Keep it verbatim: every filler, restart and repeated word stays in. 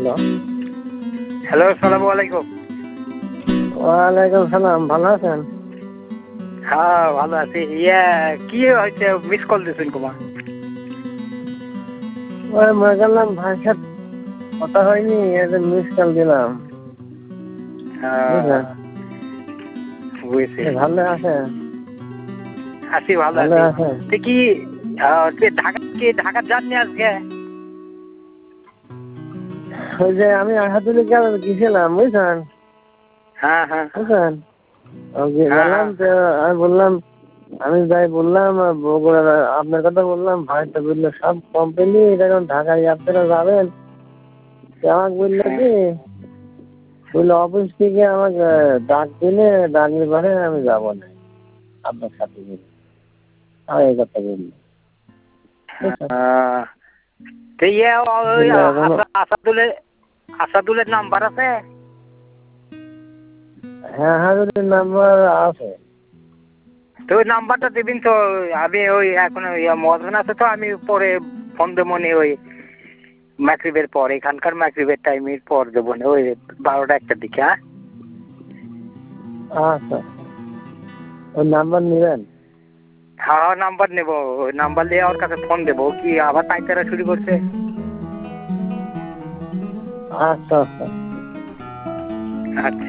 Hello hello, আসসালামু আলাইকুম। ওয়ালাইকুম সালাম, ভালো আছেন? হ্যাঁ, ভালো আছি। ইয়ে কি হয়েছে, মিস কল দিয়েছেন কুমা? ওই মনে করলাম ভাইয়ের সাথে কথা হয়নি, এটা মিস কল দিলাম। বুঝলেন? বুঝছি। ভালো আছেন? আছি, ভালো ভালো আছি। আছেন? তো কি আহ, কি ঢাকা কি ঢাকা যাননি আজকে? ওই যে আমি আহাদুল্লাহ গেছিলাম, বুঝছেন? হ্যাঁ হ্যাঁ বুঝছেন? ও গে- হ্যাঁ গেলাম হ্যাঁ তো আমি বললাম, আমি যাই বললাম বগুড়ার আপনার কথা বললাম, ভাই তো বললো সব কমপ্লিট, এখন ঢাকায় আপনারা যাবেন। তো আমাকে বললো হ্যাঁ। কি, বললো অফিস থেকে আমাকে ডাক দিলে, ডাকলে পরে আমি যাবো না আপনার সাথে গেলে। আমি এই কথা বললি, বুঝছেন? আহ, তো ইয়ে ওই বললো এখনো, আসা- আসাদুলের আসাদুলের নাম্বার আছে? হ্যাঁ হ্যাঁ যদি নাম্বার আছে। তো ওই নাম্বারটা দিবেন তো। আমি ওই এখন মহাজন আছে তো, আমি পরে ফোন দেবো নি ওই মাগরিবের পর, এখানকার মাগরিবের টাইমের পর দেবো নি, ওই বারোটা একটার দিকে। হ্যাঁ আচ্ছা, ওই নাম্বার নেবেন? হ্যাঁ নাম্বার নেবো, ওই নাম্বার দিয়ে ওর কাছে ফোন দেবো। ও কি আবার পাইকারা শুরু করছে? আচ্ছা আচ্ছা। আচ্ছা।